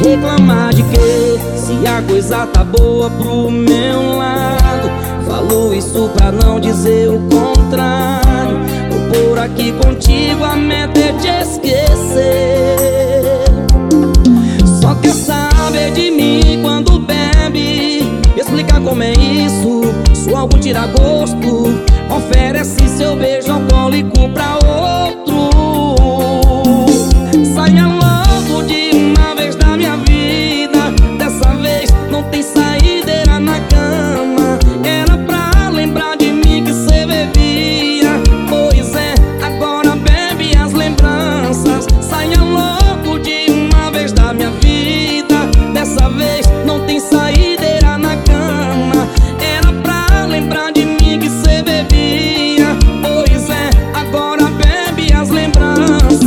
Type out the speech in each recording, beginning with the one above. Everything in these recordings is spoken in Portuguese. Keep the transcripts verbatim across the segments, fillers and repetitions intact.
reclamar de quê? Se a coisa tá boa pro meu lado. Falou isso pra não dizer o contrário. Tô por aqui contigo, a meta é te esquecer. Só quer saber de mim quando bebe. Explicar como é isso, se algum tira gosto. Oferece seu beijo alcoólico pra outro. Saia logo de uma vez da minha vida. Dessa vez não tem saideira na cama. Era pra lembrar de mim que cê bebia. Pois é, agora bebe as lembranças. Saia logo de uma vez da minha vida. Dessa vez não tem saideira na cama. Era pra lembrar de mim que cê bebia. Pois é, agora bebe as lembranças.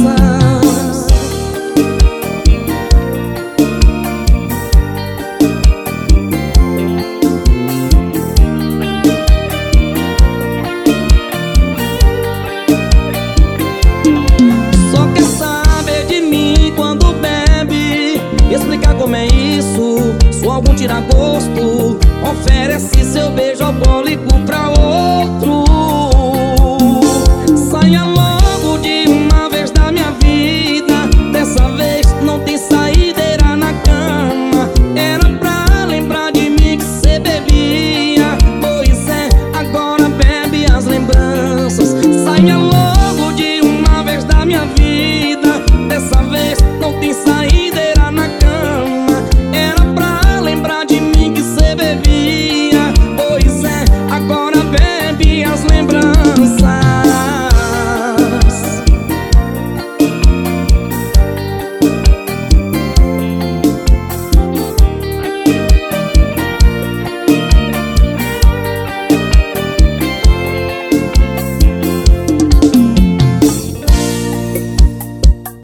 Só quer saber de mim quando bebe. Explicar como é isso, se algum tira gosto. Oferece seu beijo alcoólico pra outro.